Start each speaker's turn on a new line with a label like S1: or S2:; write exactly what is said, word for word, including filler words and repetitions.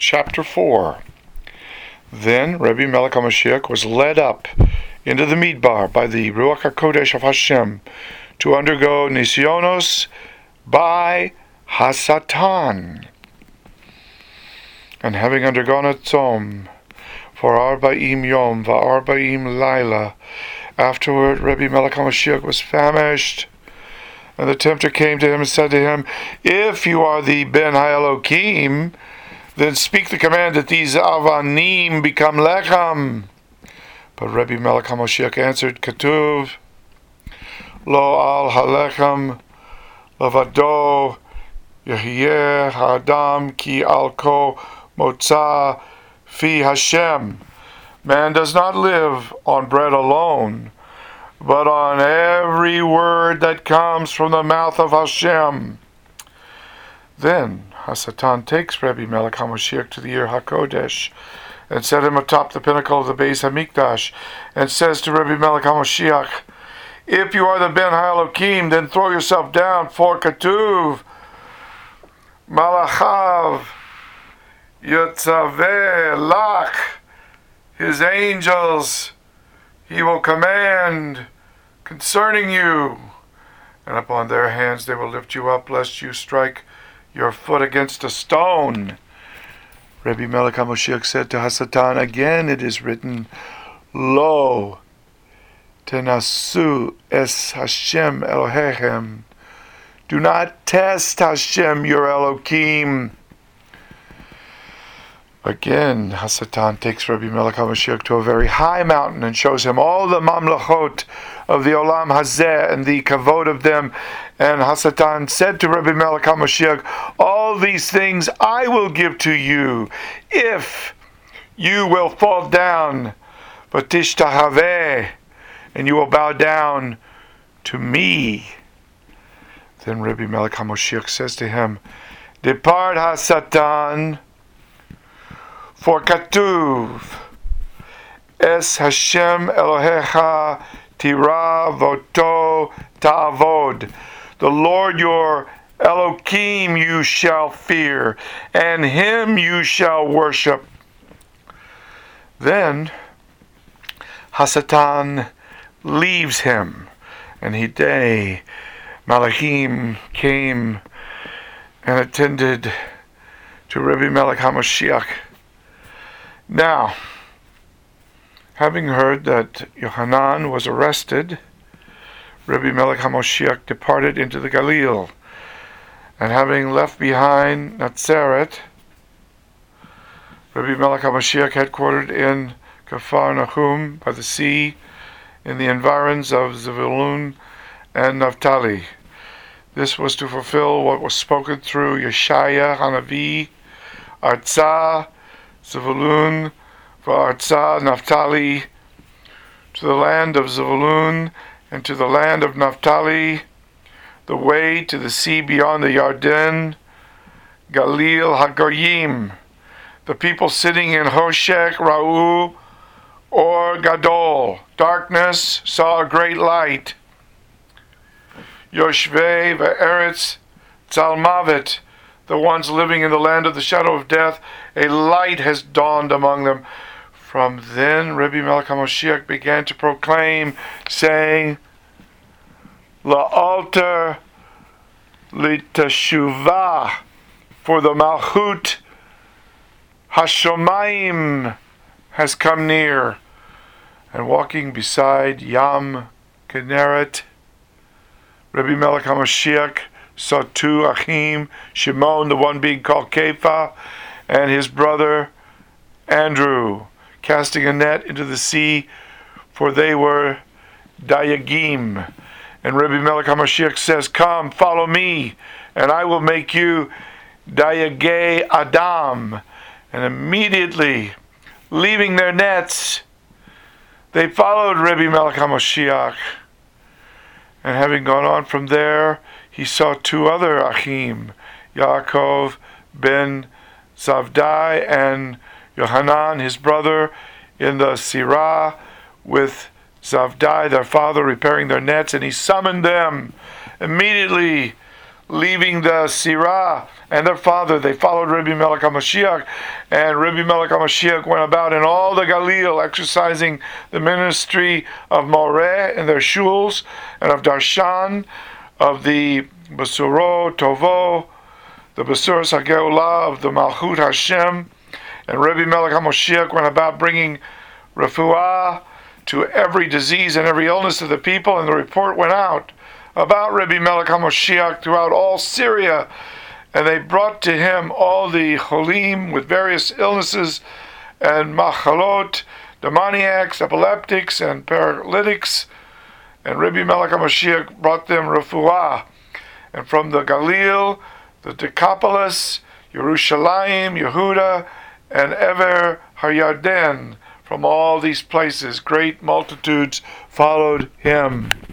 S1: chapter four. Then Rabbi Melech HaMashiach was led up into the Midbar by the Ruach HaKodesh of Hashem to undergo Nisyonos by Hasatan. And having undergone a tzom for Arba'im Yom Va'arba'im Laila, afterward Rabbi Melech HaMashiach was famished. And the tempter came to him and said to him, "If you are the Ben HaElokim, then speak the command that these avanim become lechem." But Rabbi Melech HaMashiach answered, "Katuv, lo al halechem lavado yehyeh ha'adam ki al ko motza fi Hashem." Man does not live on bread alone, but on every word that comes from the mouth of Hashem. Then Hasatan takes Rabbi Melech HaMashiach to the Ir HaKodesh and set him atop the pinnacle of the Beis HaMikdash and says to Rabbi Melech HaMashiach, "If you are the Ben HaElokim, then throw yourself down, for Katuv, Malachav, Yotzaveh, Lach, his angels, he will command concerning you, and upon their hands they will lift you up, lest you strike your foot against a stone." Rabbi Melech HaMashiach said to Hasatan, "Again it is written, Lo tenasu es Hashem Elohechem. Do not test Hashem your Elokim." Again, Hasatan takes Rabbi Melech HaMashiach to a very high mountain and shows him all the mamlachot of the Olam Hazeh and the kavod of them. And Hasatan said to Rabbi Melech HaMashiach, "All these things I will give to you if you will fall down, but tishtahaveh, and you will bow down to me." Then Rabbi Melech HaMashiach says to him, "Depart, Hasatan, for Katuv, Es Hashem Elohecha Tira Voto Ta'avod. The Lord your Elokim you shall fear, and him you shall worship." Then Hasatan leaves him, and he day Malachim came and attended to Rabbi Melech HaMashiach. Now, having heard that Yohanan was arrested, Rabbi Melech HaMashiach departed into the Galil, and having left behind Nazareth, Rabbi Melech HaMashiach headquartered in Kafar Nahum by the sea, in the environs of Zebulun and Naphtali. This was to fulfill what was spoken through Yeshaya Hanavi, Artsah Zebulun v'Artsah Naphtali, to the land of Zebulun and to the land of Naphtali, the way to the sea beyond the Yarden, Galil HaGoyim, the people sitting in Hoshek Ra'u or Gadol, darkness saw a great light. Yoshvei ve'eretz Tzalmavet, the ones living in the land of the shadow of death, a light has dawned among them. From then Rabbi Melech HaMashiach began to proclaim, saying, La'alter liteshuvah, for the Malchut Hashomayim has come near. And walking beside Yam Kinneret, Rabbi Melech HaMashiach saw two Achim, Shimon, the one being called Kepha, and his brother Andrew, casting a net into the sea, for they were Dayagim. And Rabbi Melech HaMashiach says, "Come, follow me, and I will make you Dayagei Adam." And immediately, leaving their nets, they followed Rabbi Melech HaMashiach. And having gone on from there, he saw two other Achim, Yaakov ben Zavdai and Yohanan, his brother, in the Sirah with Zavdai, their father, repairing their nets, and he summoned them. Immediately, leaving the Sirah and their father, they followed Rabbi Melech HaMashiach, and Rabbi Melech HaMashiach went about in all the Galil, exercising the ministry of Moreh in their shuls, and of Darshan, of the Basuro Tovo, the Basuras HaGeulah, of the Malchut Hashem. And Rabbi Melech HaMashiach went about bringing refuah to every disease and every illness of the people, and the report went out about Rabbi Melech HaMashiach throughout all Syria, and they brought to him all the cholim with various illnesses and machalot, demoniacs, epileptics, and paralytics, and Rabbi Melech HaMashiach brought them refuah. And from the Galil, the Decapolis, Yerushalayim, Yehuda, and Ever HaYarden, from all these places, great multitudes followed him.